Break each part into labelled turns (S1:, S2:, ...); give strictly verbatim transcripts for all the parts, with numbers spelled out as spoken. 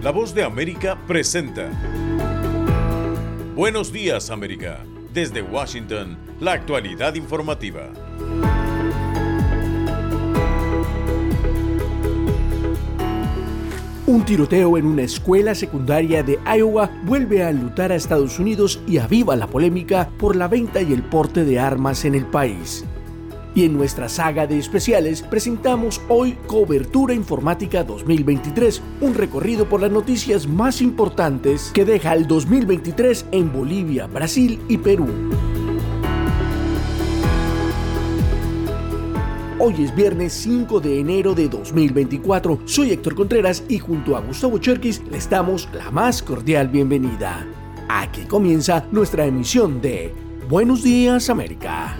S1: La Voz de América presenta Buenos Días, América. Desde Washington, la actualidad informativa.
S2: Un tiroteo en una escuela secundaria de Iowa vuelve a enlutar a Estados Unidos y aviva la polémica por la venta y el porte de armas en el país. Y en nuestra saga de especiales presentamos hoy Cobertura Informática dos mil veintitrés, un recorrido por las noticias más importantes que deja el dos mil veintitrés en Bolivia, Brasil y Perú. Hoy es viernes cinco de enero de dos mil veinticuatro. Soy Héctor Contreras y junto a Gustavo Cherkis les damos la más cordial bienvenida. Aquí comienza nuestra emisión de Buenos Días, América.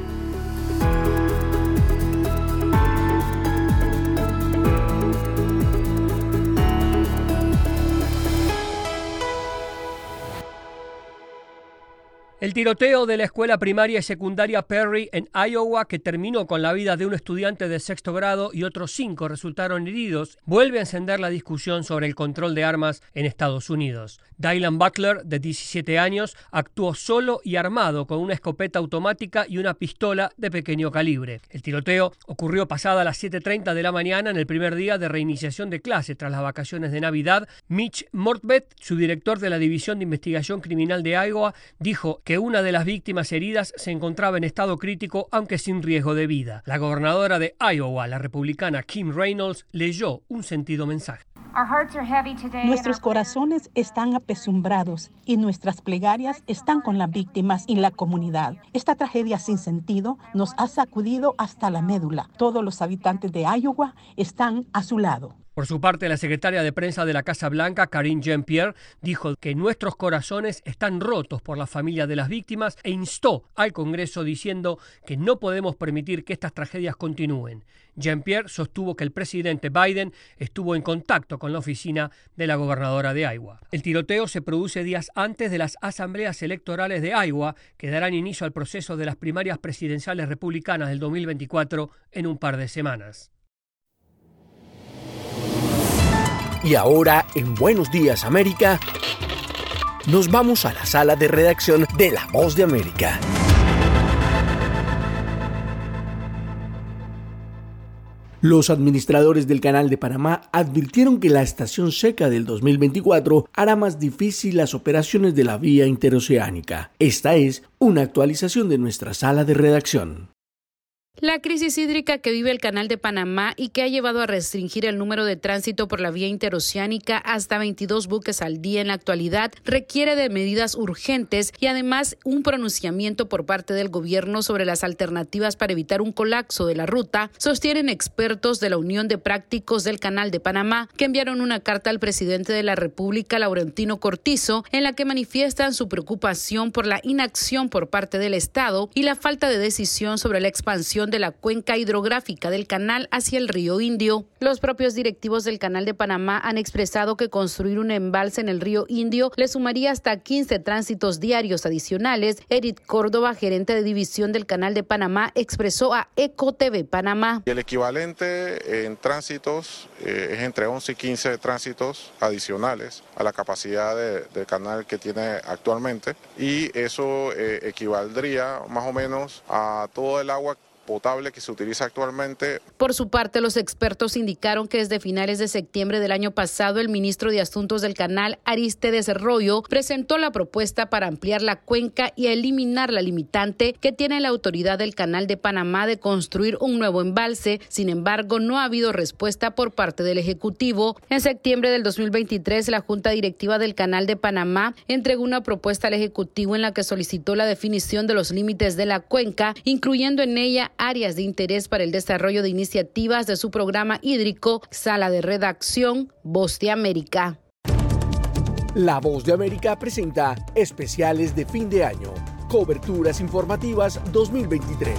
S3: El tiroteo de la escuela primaria y secundaria Perry en Iowa, que terminó con la vida de un estudiante de sexto grado y otros cinco resultaron heridos, vuelve a encender la discusión sobre el control de armas en Estados Unidos. Dylan Butler, de diecisiete años, actuó solo y armado con una escopeta automática y una pistola de pequeño calibre. El tiroteo ocurrió pasada las siete treinta de la mañana en el primer día de reiniciación de clase tras las vacaciones de Navidad. Mitch Mortvedt, subdirector de la División de Investigación Criminal de Iowa, dijo que una de las víctimas heridas se encontraba en estado crítico, aunque sin riesgo de vida. La gobernadora de Iowa, la republicana Kim Reynolds, leyó un sentido mensaje.
S4: Nuestros corazones están apesumbrados y nuestras plegarias están con las víctimas y la comunidad. Esta tragedia sin sentido nos ha sacudido hasta la médula. Todos los habitantes de Iowa están a su lado.
S3: Por su parte, la secretaria de prensa de la Casa Blanca, Karine Jean-Pierre, dijo que nuestros corazones están rotos por la familia de las víctimas e instó al Congreso diciendo que no podemos permitir que estas tragedias continúen. Jean-Pierre sostuvo que el presidente Biden estuvo en contacto con la oficina de la gobernadora de Iowa. El tiroteo se produce días antes de las asambleas electorales de Iowa, que darán inicio al proceso de las primarias presidenciales republicanas del dos mil veinticuatro en un par de semanas.
S2: Y ahora, en Buenos Días, América, nos vamos a la sala de redacción de La Voz de América. Los administradores del Canal de Panamá advirtieron que la estación seca del dos mil veinticuatro hará más difícil las operaciones de la vía interoceánica. Esta es una actualización de nuestra sala de redacción.
S5: La crisis hídrica que vive el Canal de Panamá y que ha llevado a restringir el número de tránsito por la vía interoceánica hasta veintidós buques al día en la actualidad requiere de medidas urgentes y además un pronunciamiento por parte del gobierno sobre las alternativas para evitar un colapso de la ruta, sostienen expertos de la Unión de Prácticos del Canal de Panamá, que enviaron una carta al presidente de la República, Laurentino Cortizo, en la que manifiestan su preocupación por la inacción por parte del Estado y la falta de decisión sobre la expansión de la cuenca hidrográfica del canal hacia el río Indio. Los propios directivos del Canal de Panamá han expresado que construir un embalse en el río Indio le sumaría hasta quince tránsitos diarios adicionales. Eric Córdoba, gerente de división del Canal de Panamá, expresó a Eco T V Panamá.
S6: El equivalente en tránsitos eh, es entre once y quince tránsitos adicionales a la capacidad de, del canal que tiene actualmente, y eso eh, equivaldría más o menos a todo el agua potable que se utiliza actualmente.
S5: Por su parte, los expertos indicaron que desde finales de septiembre del año pasado, el ministro de Asuntos del Canal, Arístedes Royo, presentó la propuesta para ampliar la cuenca y eliminar la limitante que tiene la autoridad del Canal de Panamá de construir un nuevo embalse. Sin embargo, no ha habido respuesta por parte del Ejecutivo. En septiembre del dos mil veintitrés, la Junta Directiva del Canal de Panamá entregó una propuesta al Ejecutivo en la que solicitó la definición de los límites de la cuenca, incluyendo en ella áreas de interés para el desarrollo de iniciativas de su programa hídrico. Sala de redacción, Voz de América.
S2: La Voz de América presenta especiales de fin de año, coberturas informativas dos mil veintitrés.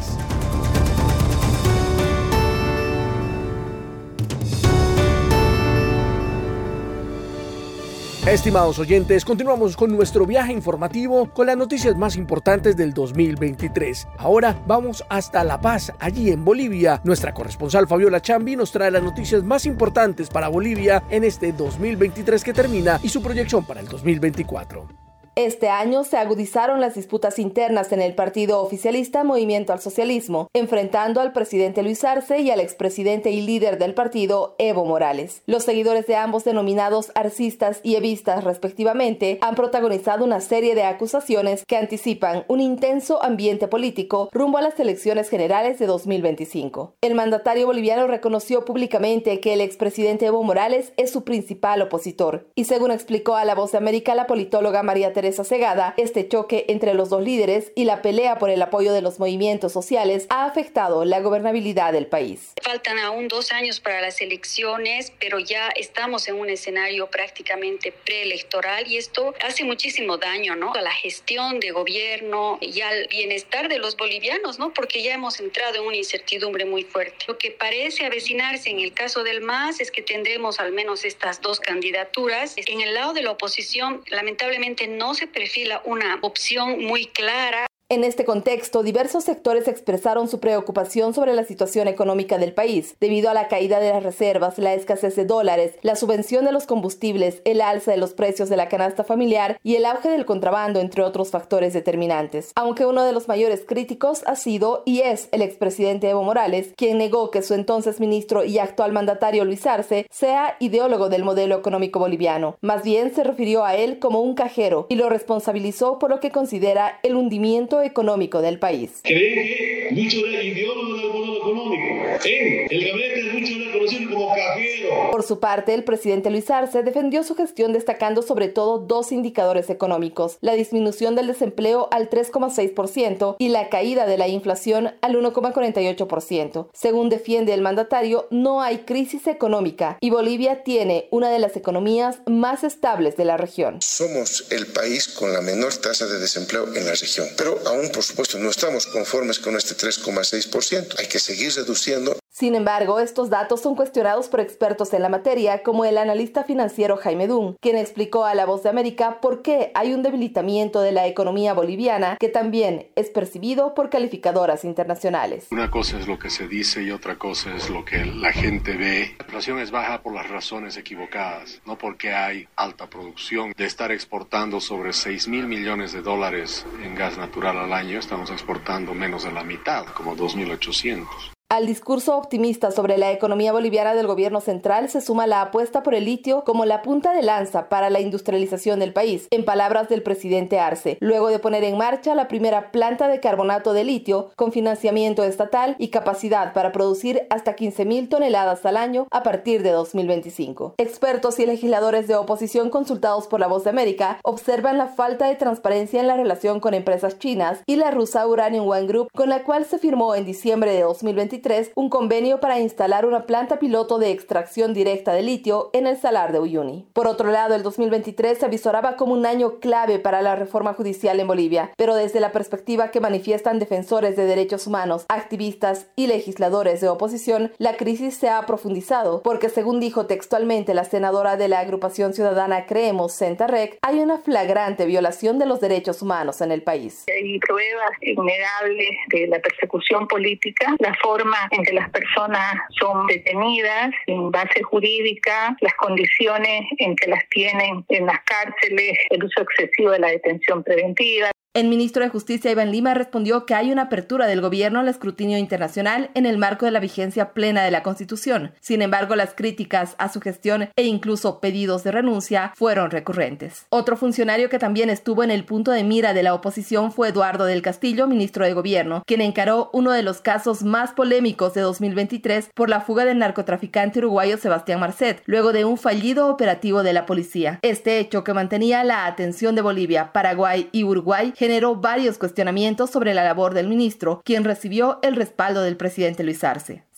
S2: Estimados oyentes, continuamos con nuestro viaje informativo con las noticias más importantes del dos mil veintitrés. Ahora vamos hasta La Paz, allí en Bolivia. Nuestra corresponsal Fabiola Chambi nos trae las noticias más importantes para Bolivia en este dos mil veintitrés que termina y su proyección para el dos mil veinticuatro.
S7: Este año se agudizaron las disputas internas en el partido oficialista Movimiento al Socialismo, enfrentando al presidente Luis Arce y al expresidente y líder del partido, Evo Morales. Los seguidores de ambos, denominados arcistas y evistas respectivamente, han protagonizado una serie de acusaciones que anticipan un intenso ambiente político rumbo a las elecciones generales de dos mil veinticinco. El mandatario boliviano reconoció públicamente que el expresidente Evo Morales es su principal opositor, y según explicó a La Voz de América la politóloga María Teresa Teresa Segada, este choque entre los dos líderes y la pelea por el apoyo de los movimientos sociales ha afectado la gobernabilidad del país.
S8: Faltan aún dos años para las elecciones, pero ya estamos en un escenario prácticamente preelectoral y esto hace muchísimo daño, ¿no?, a la gestión de gobierno y al bienestar de los bolivianos, ¿no?, porque ya hemos entrado en una incertidumbre muy fuerte. Lo que parece avecinarse en el caso del M A S es que tendremos al menos estas dos candidaturas. En el lado de la oposición, lamentablemente no se perfila una opción muy clara.
S7: En este contexto, diversos sectores expresaron su preocupación sobre la situación económica del país, debido a la caída de las reservas, la escasez de dólares, la subvención de los combustibles, el alza de los precios de la canasta familiar y el auge del contrabando, entre otros factores determinantes. Aunque uno de los mayores críticos ha sido y es el expresidente Evo Morales, quien negó que su entonces ministro y actual mandatario Luis Arce sea ideólogo del modelo económico boliviano. Más bien se refirió a él como un cajero y lo responsabilizó por lo que considera el hundimiento económico del país.
S9: Creen que Lucho era ideólogo del modelo económico. En el gabinete de Lucho era conocido como cajero.
S7: Por su parte, el presidente Luis Arce defendió su gestión destacando sobre todo dos indicadores económicos: la disminución del desempleo al tres coma seis por ciento y la caída de la inflación al uno coma cuarenta y ocho por ciento. Según defiende el mandatario, no hay crisis económica y Bolivia tiene una de las economías más estables de la región.
S10: Somos el país con la menor tasa de desempleo en la región, pero aún, por supuesto, no estamos conformes con este tres coma seis por ciento. Hay que seguir reduciendo.
S7: Sin embargo, estos datos son cuestionados por expertos en la materia, como el analista financiero Jaime Dun, quien explicó a La Voz de América por qué hay un debilitamiento de la economía boliviana que también es percibido por calificadoras internacionales.
S11: Una cosa es lo que se dice y otra cosa es lo que la gente ve. La inflación es baja por las razones equivocadas, no porque hay alta producción. De estar exportando sobre seis mil millones de dólares en gas natural al año, estamos exportando menos de la mitad, como dos mil ochocientos.
S7: Al discurso optimista sobre la economía boliviana del gobierno central se suma la apuesta por el litio como la punta de lanza para la industrialización del país, en palabras del presidente Arce, luego de poner en marcha la primera planta de carbonato de litio con financiamiento estatal y capacidad para producir hasta quince mil toneladas al año a partir de dos mil veinticinco. Expertos y legisladores de oposición consultados por La Voz de América observan la falta de transparencia en la relación con empresas chinas y la rusa Uranium One Group, con la cual se firmó en diciembre de dos mil veintitrés un convenio para instalar una planta piloto de extracción directa de litio en el Salar de Uyuni. Por otro lado, el dos mil veintitrés se avisoraba como un año clave para la reforma judicial en Bolivia, pero desde la perspectiva que manifiestan defensores de derechos humanos, activistas y legisladores de oposición, la crisis se ha profundizado, porque según dijo textualmente la senadora de la agrupación ciudadana Creemos, Centarrec, hay una flagrante violación de los derechos humanos en el país.
S12: Hay pruebas innegables de la persecución política, la forma en que las personas son detenidas sin base jurídica, las condiciones en que las tienen en las cárceles, el uso excesivo de la detención preventiva.
S7: El ministro de Justicia, Iván Lima, respondió que hay una apertura del gobierno al escrutinio internacional en el marco de la vigencia plena de la Constitución. Sin embargo, las críticas a su gestión e incluso pedidos de renuncia fueron recurrentes. Otro funcionario que también estuvo en el punto de mira de la oposición fue Eduardo del Castillo, ministro de Gobierno, quien encaró uno de los casos más polémicos de dos mil veintitrés por la fuga del narcotraficante uruguayo Sebastián Marcet, luego de un fallido operativo de la policía. Este hecho, que mantenía la atención de Bolivia, Paraguay y Uruguay, generó varios cuestionamientos sobre la labor del ministro, quien recibió el respaldo del presidente Luis Arce.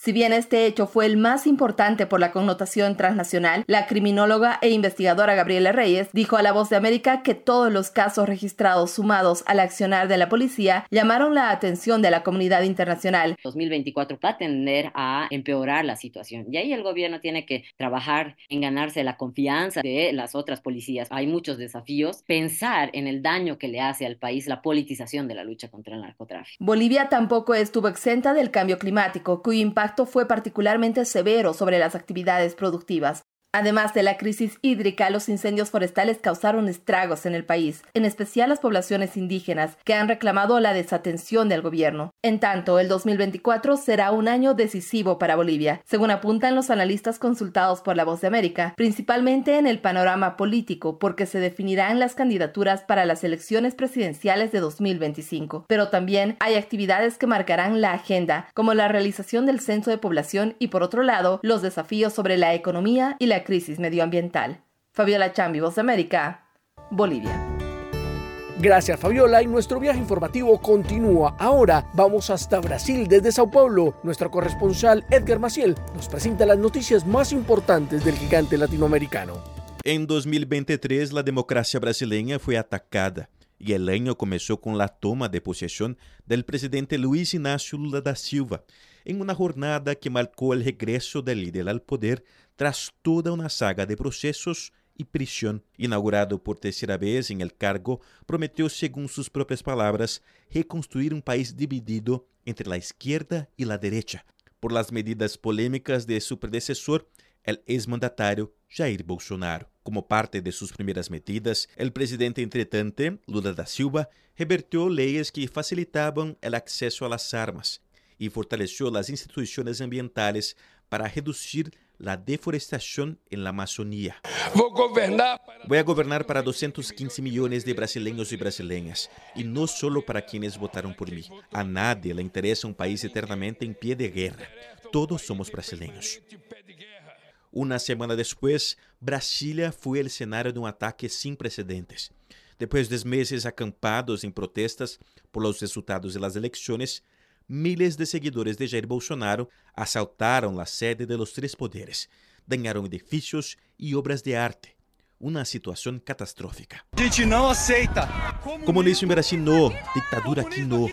S7: Si bien este hecho fue el más importante por la connotación transnacional, la criminóloga e investigadora Gabriela Reyes dijo a La Voz de América que todos los casos registrados sumados al accionar de la policía llamaron la atención de la comunidad internacional.
S13: dos mil veinticuatro va a tender a empeorar la situación y ahí el gobierno tiene que trabajar en ganarse la confianza de las otras policías. Hay muchos desafíos. Pensar en el daño que le hace al país la politización de la lucha contra el narcotráfico.
S7: Bolivia tampoco estuvo exenta del cambio climático, cuyo impacto fue particularmente severo sobre las actividades productivas. Además de la crisis hídrica, los incendios forestales causaron estragos en el país, en especial las poblaciones indígenas, que han reclamado la desatención del gobierno. En tanto, el dos mil veinticuatro será un año decisivo para Bolivia, según apuntan los analistas consultados por La Voz de América, principalmente en el panorama político, porque se definirán las candidaturas para las elecciones presidenciales de dos mil veinticinco. Pero también hay actividades que marcarán la agenda, como la realización del censo de población y, por otro lado, los desafíos sobre la economía y la crisis medioambiental. Fabiola Chambi, Voz de América, Bolivia.
S2: Gracias, Fabiola, y nuestro viaje informativo continúa. Ahora vamos hasta Brasil desde Sao Paulo. Nuestro corresponsal Edgar Maciel nos presenta las noticias más importantes del gigante latinoamericano.
S14: En dos mil veintitrés, la democracia brasileña fue atacada y el año comenzó con la toma de posesión del presidente Luiz Inácio Lula da Silva, en una jornada que marcó el regreso del líder al poder tras toda una saga de procesos y prisión. Inaugurado por tercera vez en el cargo, prometió, según sus propias palabras, reconstruir un país dividido entre la izquierda y la derecha, por las medidas polémicas de su predecesor, el exmandatario Jair Bolsonaro. Como parte de sus primeras medidas, el presidente entretante, Lula da Silva, revertió leyes que facilitaban el acceso a las armas y fortaleció las instituciones ambientales para reducir la deforestación en la Amazonía. Voy a gobernar para doscientos quince millones de brasileños y brasileñas, y no solo para quienes votaron por mí. A nadie le interesa un país eternamente en pie de guerra. Todos somos brasileños. Una semana después, Brasilia fue el escenario de un ataque sin precedentes. Después de meses acampados en protestas por los resultados de las elecciones, miles de seguidores de Jair Bolsonaro asaltaron la sede de los tres poderes, dañaron edificios y obras de arte. Una situación catastrófica. Comunismo en Brasil no, dictadura aquí no.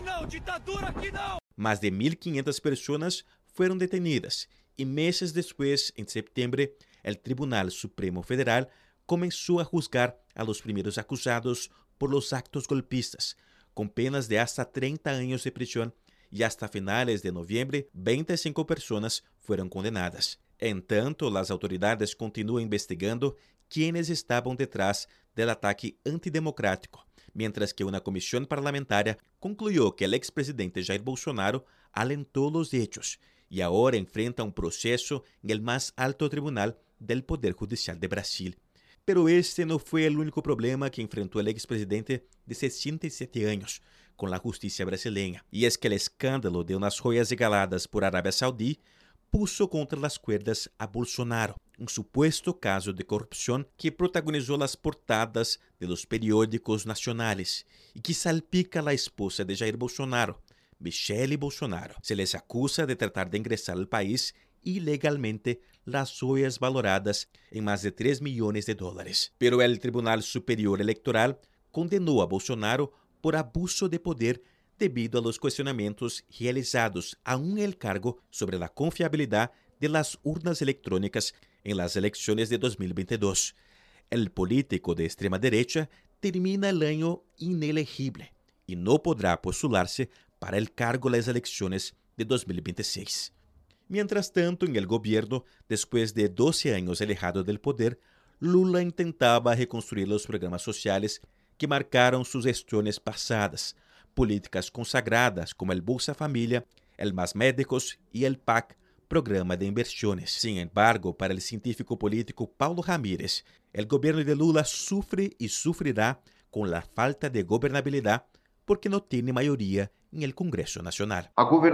S14: Más de mil quinientas personas fueron detenidas y meses después, en septiembre, el Tribunal Supremo Federal comenzó a juzgar a los primeros acusados por los actos golpistas, con penas de hasta treinta años de prisión, y hasta finales de noviembre, veinticinco personas fueron condenadas. En tanto, las autoridades continúan investigando quienes estaban detrás del ataque antidemocrático, mientras que una comisión parlamentaria concluyó que el expresidente Jair Bolsonaro alentó los hechos y ahora enfrenta un proceso en el más alto tribunal del Poder Judicial de Brasil. Pero este no fue el único problema que enfrentó el expresidente de sesenta y siete años con la justicia brasileña. Y es que el escándalo de unas joyas regaladas por Arabia Saudí puso contra las cuerdas a Bolsonaro, un supuesto caso de corrupción que protagonizó las portadas de los periódicos nacionales y que salpica a la esposa de Jair Bolsonaro, Michelle Bolsonaro. Se les acusa de tratar de ingresar al país ilegalmente las joyas valoradas en más de tres millones de dólares. Pero el Tribunal Superior Electoral condenó a Bolsonaro por abuso de poder debido a los cuestionamientos realizados aún en el cargo sobre la confiabilidad de las urnas electrónicas en las elecciones de dos mil veintidós. El político de extrema derecha termina el año inelegible y no podrá postularse para el cargo en las elecciones de dos mil veintiséis. Mientras tanto, en el gobierno, después de doce años alejado del poder, Lula intentaba reconstruir los programas sociales que marcaron sus gestiones pasadas, políticas consagradas como el Bolsa Familia, el Más Médicos y el P A C, Programa de Inversiones. Sin embargo, para el científico político Paulo Ramírez, el gobierno de Lula sufre y sufrirá con la falta de gobernabilidad porque no tiene mayoría en el Congreso Nacional.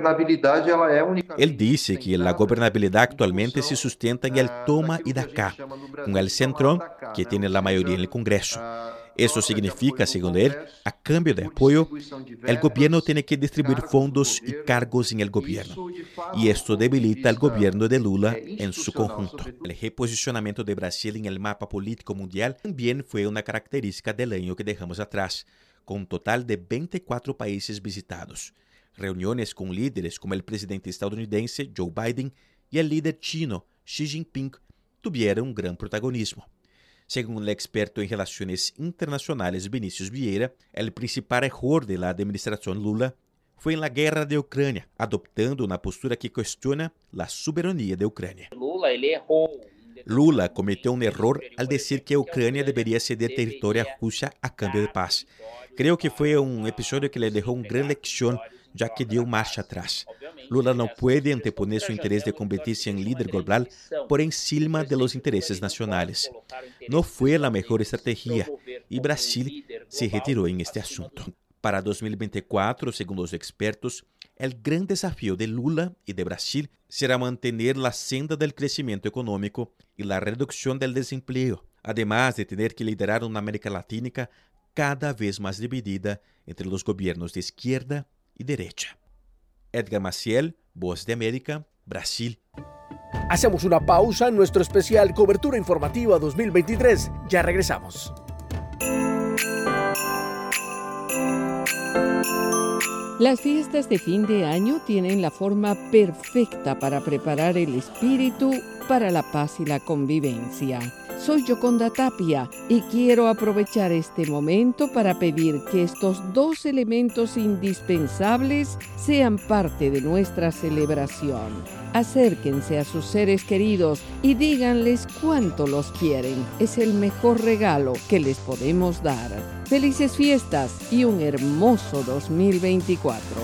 S14: Él dice que la gobernabilidad actualmente se sustenta en el toma y daca, con el Centrón, que tiene la mayoría en el Congreso. Eso significa, según él, a cambio de apoyo, el gobierno tiene que distribuir fondos y cargos en el gobierno. Y esto debilita al gobierno de Lula en su conjunto. El reposicionamiento de Brasil en el mapa político mundial también fue una característica del año que dejamos atrás, con un total de veinticuatro países visitados. Reuniones con líderes como el presidente estadounidense Joe Biden y el líder chino Xi Jinping tuvieron un gran protagonismo. Según el experto en relaciones internacionales Vinicius Vieira, el principal error de la administración Lula fue en la guerra de Ucrania, adoptando una postura que cuestiona la soberanía de Ucrania. Lula cometió un error al decir que Ucrania debería ceder territorio a Rusia a cambio de paz. Creo que fue un episodio que le dejó una gran lección, ya que dio marcha atrás. Lula no puede anteponer su interés de convertirse en líder global por encima de los intereses nacionales. No fue la mejor estrategia y Brasil se retiró en este asunto. Para dos mil veinticuatro, según los expertos, el gran desafío de Lula y de Brasil será mantener la senda del crecimiento económico y la reducción del desempleo, además de tener que liderar una América Latina cada vez más dividida entre los gobiernos de izquierda y derecha. Edgar Maciel, Voz de América, Brasil.
S2: Hacemos una pausa en nuestro especial Cobertura Informativa dos mil veintitrés. Ya regresamos.
S15: Las fiestas de fin de año tienen la forma perfecta para preparar el espíritu para la paz y la convivencia. Soy Yoconda Tapia y quiero aprovechar este momento para pedir que estos dos elementos indispensables sean parte de nuestra celebración. Acérquense a sus seres queridos y díganles cuánto los quieren. Es el mejor regalo que les podemos dar. Felices fiestas y un hermoso dos mil veinticuatro.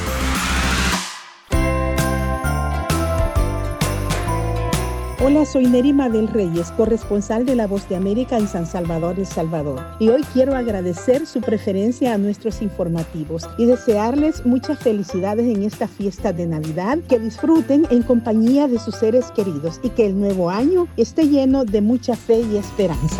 S4: Hola, soy Nerima del Reyes, corresponsal de La Voz de América en San Salvador, El Salvador. Y hoy quiero agradecer su preferencia a nuestros informativos y desearles muchas felicidades en esta fiesta de Navidad, que disfruten en compañía de sus seres queridos y que el nuevo año esté lleno de mucha fe y esperanza.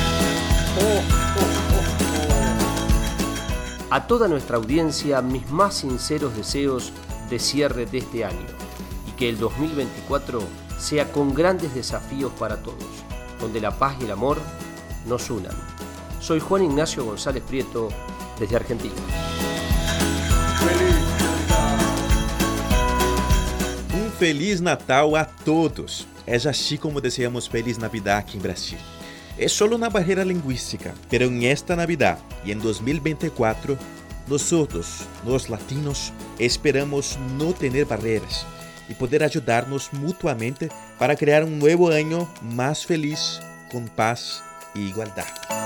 S3: A toda nuestra audiencia, mis más sinceros deseos de cierre de este año y que el dos mil veinticuatro sea con grandes desafíos para todos, donde la paz y el amor nos unan. Soy Juan Ignacio González Prieto, desde Argentina.
S14: Um Feliz Natal a todos. Es así como deseamos Feliz Navidad aquí en Brasil. Es solo una barrera lingüística, pero en esta Navidad y en dos mil veinticuatro, nosotros, los latinos, esperamos no tener barreras y poder ayudarnos mutuamente para crear un nuevo año más feliz, con paz e igualdad.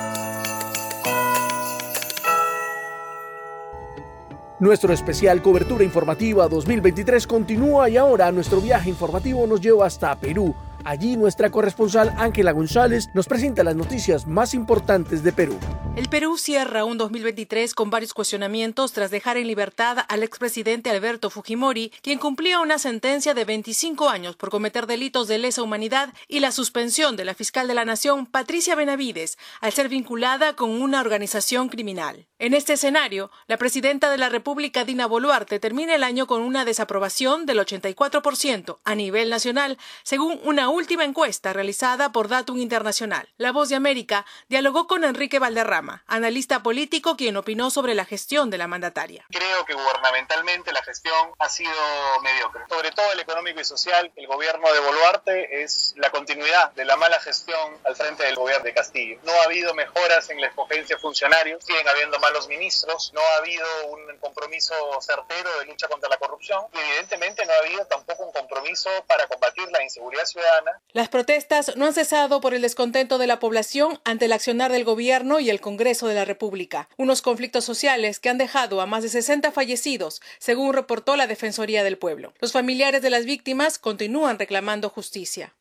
S2: Nuestro especial Cobertura Informativa dos mil veintitrés continúa y ahora nuestro viaje informativo nos lleva hasta Perú. Allí nuestra corresponsal Ángela González nos presenta las noticias más importantes de Perú.
S16: El Perú cierra un dos mil veintitrés con varios cuestionamientos tras dejar en libertad al expresidente Alberto Fujimori, quien cumplía una sentencia de veinticinco años por cometer delitos de lesa humanidad, y la suspensión de la fiscal de la Nación, Patricia Benavides, al ser vinculada con una organización criminal. En este escenario, la presidenta de la República, Dina Boluarte, termina el año con una desaprobación del ochenta y cuatro por ciento a nivel nacional, según una última encuesta realizada por Datum Internacional. La Voz de América dialogó con Enrique Valderrama, analista político, quien opinó sobre la gestión de la mandataria.
S17: Creo que gubernamentalmente la gestión ha sido mediocre. Sobre todo el económico y social, el gobierno de Boluarte es la continuidad de la mala gestión al frente del gobierno de Castillo. No ha habido mejoras en la escogencia de funcionarios, siguen habiendo malos ministros, no ha habido un compromiso certero de lucha contra la corrupción y evidentemente no ha habido tampoco un compromiso para combatir la inseguridad ciudadana.
S16: Las protestas no han cesado por el descontento de la población ante el accionar del gobierno y el Congreso de la República. Unos conflictos sociales que han dejado a más de sesenta fallecidos, según reportó la Defensoría del Pueblo. Los familiares de las víctimas continúan reclamando justicia.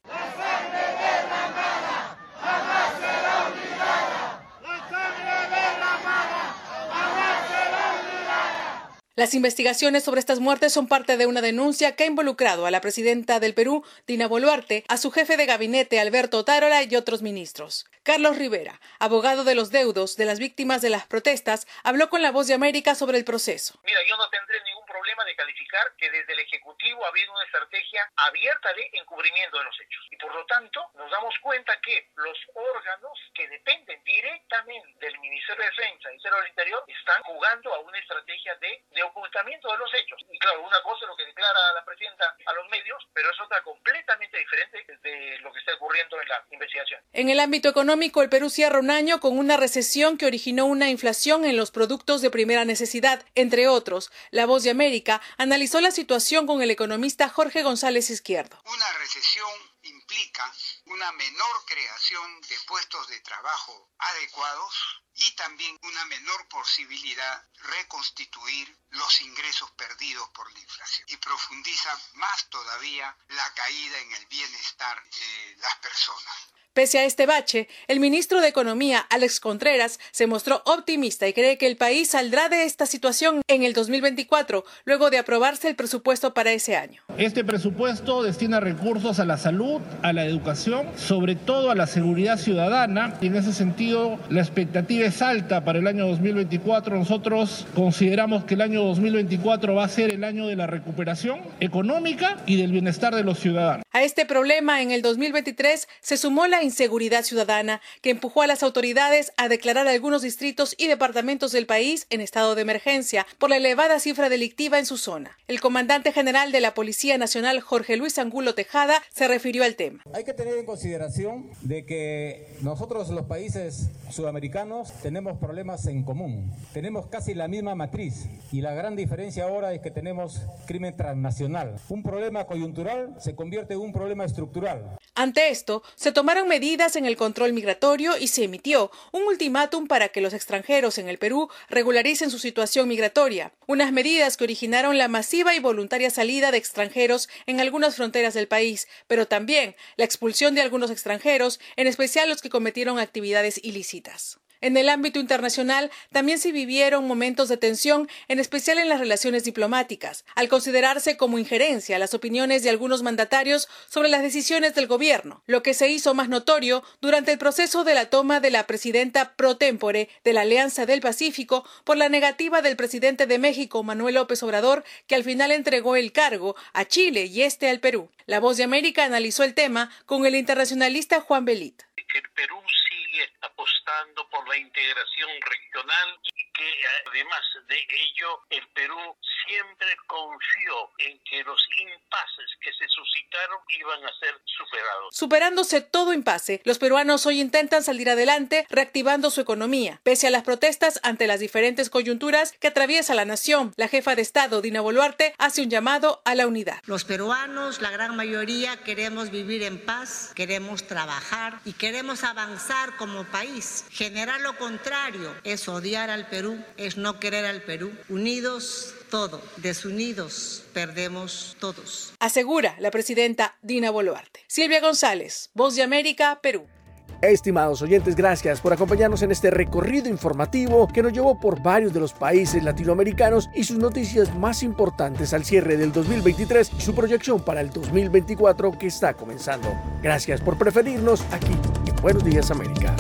S16: Las investigaciones sobre estas muertes son parte de una denuncia que ha involucrado a la presidenta del Perú, Dina Boluarte, a su jefe de gabinete, Alberto Otárola, y otros ministros. Carlos Rivera, abogado de los deudos de las víctimas de las protestas, habló con La Voz de América sobre el proceso.
S18: Mira, yo no tendré ningún problema de calificar que desde el Ejecutivo ha habido una estrategia abierta de encubrimiento de los hechos. Y por lo tanto, nos damos cuenta que los órganos que dependen directamente del Ministerio de Defensa y Ministerio del Interior están jugando a una estrategia de, de ocultamiento de los hechos. Y claro, una cosa es lo que declara la presidenta a los medios, pero es otra completamente diferente de lo que está ocurriendo en la investigación.
S16: En el ámbito económico, el Perú cierra un año con una recesión que originó una inflación en los productos de primera necesidad. Entre otros, La Voz de América analizó la situación con el economista Jorge González Izquierdo.
S19: Una recesión implica una menor creación de puestos de trabajo adecuados y también una menor posibilidad de reconstituir los ingresos perdidos por la inflación. Y profundiza más todavía la caída en el bienestar de las personas.
S16: Pese a este bache, el ministro de Economía, Alex Contreras, se mostró optimista y cree que el país saldrá de esta situación en el dos mil veinticuatro, luego de aprobarse el presupuesto para ese año.
S20: Este presupuesto destina recursos a la salud, a la educación, sobre todo a la seguridad ciudadana, y en ese sentido la expectativa es alta para el año dos mil veinticuatro. Nosotros consideramos que el año dos mil veinticuatro va a ser el año de la recuperación económica y del bienestar de los ciudadanos.
S16: A este problema, en el dos mil veintitrés se sumó la inseguridad ciudadana, que empujó a las autoridades a declarar algunos distritos y departamentos del país en estado de emergencia por la elevada cifra delictiva en su zona. El comandante general de la Policía Nacional, Jorge Luis Angulo Tejada, se refirió al tema.
S21: Hay que tener en consideración de que nosotros, los países sudamericanos, tenemos problemas en común. Tenemos casi la misma matriz y la gran diferencia ahora es que tenemos crimen transnacional. Un problema coyuntural se convierte en un problema estructural.
S16: Ante esto, se tomaron medidas en el control migratorio y se emitió un ultimátum para que los extranjeros en el Perú regularicen su situación migratoria. Unas medidas que originaron la masiva y voluntaria salida de extranjeros en algunas fronteras del país, pero también la expulsión de algunos extranjeros, en especial los que cometieron actividades ilícitas. En el ámbito internacional también se vivieron momentos de tensión, en especial en las relaciones diplomáticas, al considerarse como injerencia las opiniones de algunos mandatarios sobre las decisiones del gobierno, lo que se hizo más notorio durante el proceso de la toma de la presidenta pro tempore de la Alianza del Pacífico por la negativa del presidente de México, Manuel López Obrador, que al final entregó el cargo a Chile y este al Perú. La Voz de América analizó el tema con el internacionalista Juan Belit.
S18: El Perú sigue apostando por la integración regional y que además de ello el Perú siempre confió en que los impases que se suscitaron iban a ser superados.
S16: Superándose todo impasse, los peruanos hoy intentan salir adelante reactivando su economía. Pese a las protestas ante las diferentes coyunturas que atraviesa la nación, la jefa de Estado, Dina Boluarte, hace un llamado a la unidad.
S22: Los peruanos, la gran mayoría, queremos vivir en paz, queremos trabajar y queremos avanzar como país. Generar lo contrario es odiar al Perú, es no querer al Perú. Unidos todo, desunidos perdemos todos.
S16: Asegura la presidenta Dina Boluarte. Silvia González, Voz de América, Perú.
S2: Estimados oyentes, gracias por acompañarnos en este recorrido informativo que nos llevó por varios de los países latinoamericanos y sus noticias más importantes al cierre del dos mil veintitrés y su proyección para el dos mil veinticuatro que está comenzando. Gracias por preferirnos aquí en Buenos Días América.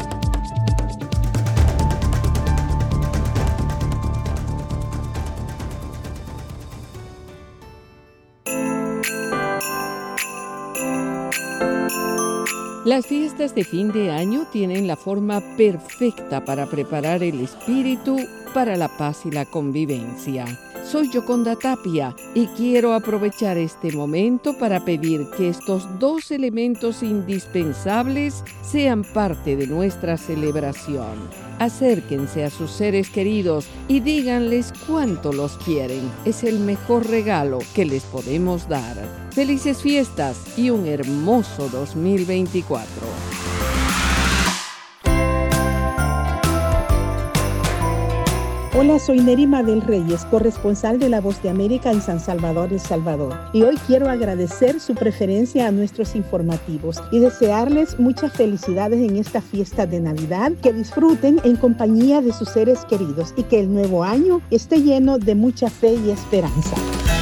S15: Las fiestas de fin de año tienen la forma perfecta para preparar el espíritu para la paz y la convivencia. Soy Yoconda Tapia y quiero aprovechar este momento para pedir que estos dos elementos indispensables sean parte de nuestra celebración. Acérquense a sus seres queridos y díganles cuánto los quieren. Es el mejor regalo que les podemos dar. Felices fiestas y un hermoso dos mil veinticuatro.
S4: Hola, soy Nerima del Reyes, corresponsal de La Voz de América en San Salvador, El Salvador. Y hoy quiero agradecer su preferencia a nuestros informativos y desearles muchas felicidades en esta fiesta de Navidad, que disfruten en compañía de sus seres queridos y que el nuevo año esté lleno de mucha fe y esperanza.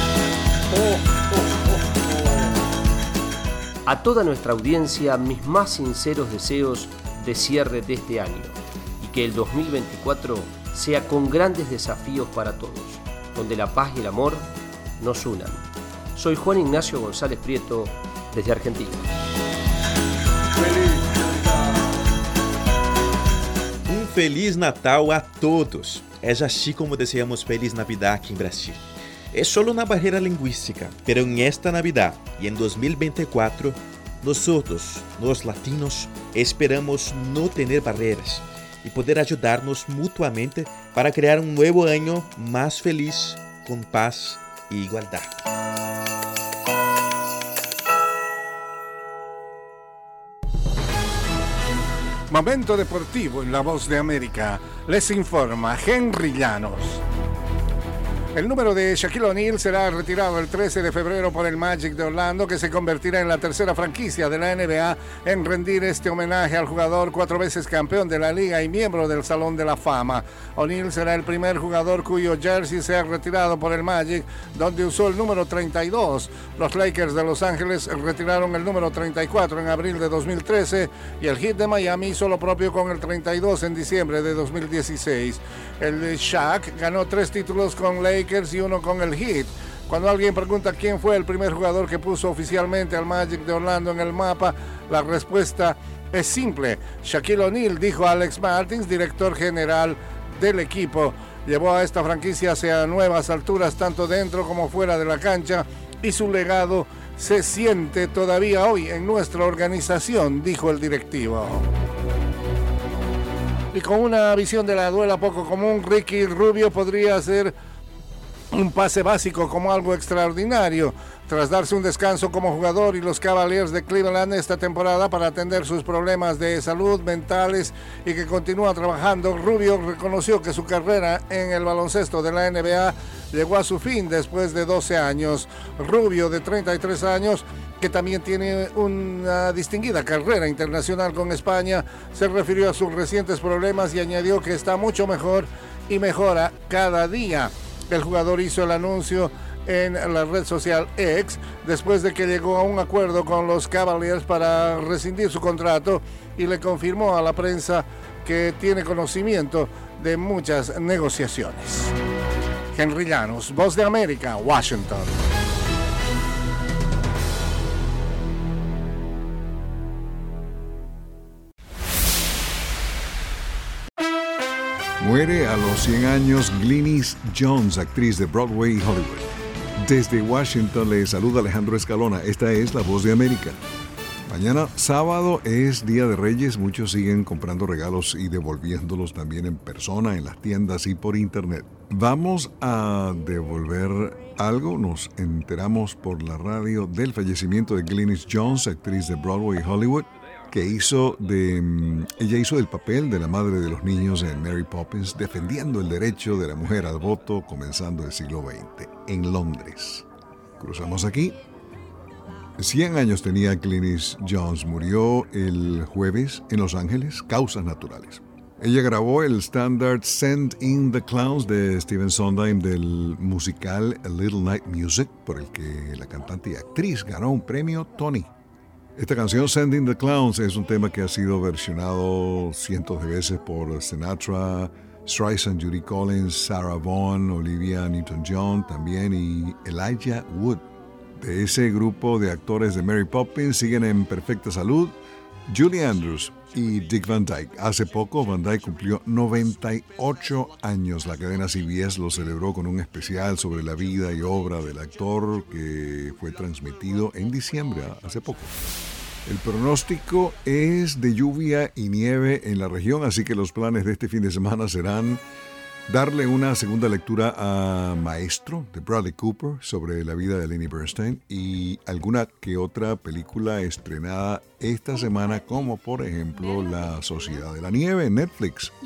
S1: A toda nuestra audiencia, mis más sinceros deseos de cierre de este año y que el dos mil veinticuatro sea con grandes desafíos para todos, donde la paz y el amor nos unan. Soy Juan Ignacio González Prieto, desde Argentina.
S14: Um Feliz Natal a todos. Es así como deseamos Feliz Navidad aquí en Brasil. Es solo una barrera lingüística, pero en esta Navidad y en dos mil veinticuatro, nosotros, los latinos, esperamos no tener barreras y poder ayudarnos mutuamente para crear un nuevo año más feliz, con paz e igualdad.
S6: Momento deportivo en La Voz de América. Les informa Henry Llanos. El número de Shaquille O'Neal será retirado el trece de febrero por el Magic de Orlando, que se convertirá en la tercera franquicia de la N B A en rendir este homenaje al jugador cuatro veces campeón de la liga y miembro del Salón de la Fama. O'Neal será el primer jugador cuyo jersey sea retirado por el Magic, donde usó el número treinta y dos. Los Lakers de Los Ángeles retiraron el número treinta y cuatro en abril de dos mil trece y el Heat de Miami hizo lo propio con el treinta y dos en diciembre de dos mil dieciséis. El Shaq ganó tres títulos con Lakers y uno con el Heat. Cuando alguien pregunta quién fue el primer jugador que puso oficialmente al Magic de Orlando en el mapa, la respuesta es simple. Shaquille O'Neal, dijo Alex Martins, director general del equipo. Llevó a esta franquicia hacia nuevas alturas, tanto dentro como fuera de la cancha, y su legado se siente todavía hoy en nuestra organización, dijo el directivo. Y con una visión de la duela poco común, Ricky Rubio podría hacer un pase básico como algo extraordinario. Tras darse un descanso como jugador y los Cavaliers de Cleveland esta temporada para atender sus problemas de salud mentales y que continúa trabajando, Rubio reconoció que su carrera en el baloncesto de la N B A llegó a su fin después de doce años. Rubio, de treinta y tres años, que también tiene una distinguida carrera internacional con España, se refirió a sus recientes problemas y añadió que está mucho mejor y mejora cada día. El jugador hizo el anuncio en la red social X después de que llegó a un acuerdo con los Cavaliers para rescindir su contrato y le confirmó a la prensa que tiene conocimiento de muchas negociaciones. Henry Llanos, Voz de América, Washington.
S23: Muere a los cien años Glynis Jones, actriz de Broadway y Hollywood. Desde Washington le saluda Alejandro Escalona. Esta es La Voz de América. Mañana sábado es Día de Reyes. Muchos siguen comprando regalos y devolviéndolos también en persona, en las tiendas y por internet. Vamos a devolver algo. Nos enteramos por la radio del fallecimiento de Glynis Jones, actriz de Broadway y Hollywood, que hizo de, ella hizo el papel de la madre de los niños en Mary Poppins, defendiendo el derecho de la mujer al voto comenzando el siglo veinte en Londres. Cruzamos aquí. cien años tenía Glynis Jones, murió el jueves en Los Ángeles, causas naturales. Ella grabó el estándar Send in the Clowns de Stephen Sondheim del musical A Little Night Music, por el que la cantante y actriz ganó un premio Tony. Esta canción, Sending the Clowns, es un tema que ha sido versionado cientos de veces por Sinatra, Streisand, Judy Collins, Sarah Vaughan, Olivia Newton-John también y Elijah Wood. De ese grupo de actores de Mary Poppins siguen en perfecta salud Julie Andrews y Dick Van Dyke. Hace poco Van Dyke cumplió noventa y ocho años. La cadena C B S lo celebró con un especial sobre la vida y obra del actor que fue transmitido en diciembre, hace poco. El pronóstico es de lluvia y nieve en la región, así que los planes de este fin de semana serán darle una segunda lectura a Maestro, de Bradley Cooper, sobre la vida de Lenny Bernstein, y alguna que otra película estrenada esta semana, como por ejemplo La Sociedad de la Nieve en Netflix,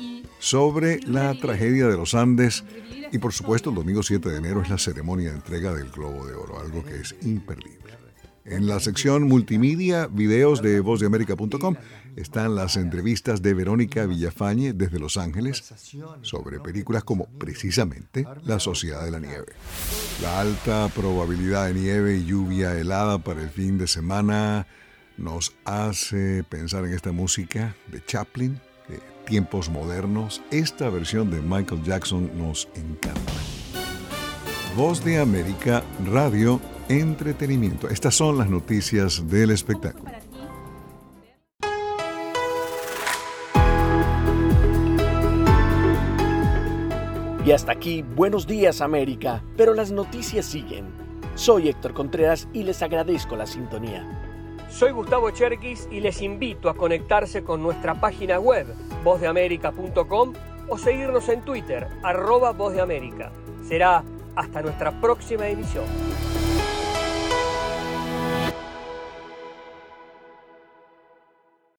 S23: sobre la tragedia de los Andes. Y por supuesto, el domingo siete de enero es la ceremonia de entrega del Globo de Oro, algo que es imperdible. En la sección multimedia, videos de voz de américa punto com, están las entrevistas de Verónica Villafañe desde Los Ángeles sobre películas como precisamente La Sociedad de la Nieve. La alta probabilidad de nieve y lluvia helada para el fin de semana nos hace pensar en esta música de Chaplin, de tiempos modernos. Esta versión de Michael Jackson nos encanta. Voz de América, radio, entretenimiento. Estas son las noticias del espectáculo.
S2: Y hasta aquí, Buenos Días América, pero las noticias siguen. Soy Héctor Contreras y les agradezco la sintonía.
S3: Soy Gustavo Cherkis y les invito a conectarse con nuestra página web, voz de américa punto com, o seguirnos en Twitter, arroba Voz de América. Será hasta nuestra próxima emisión.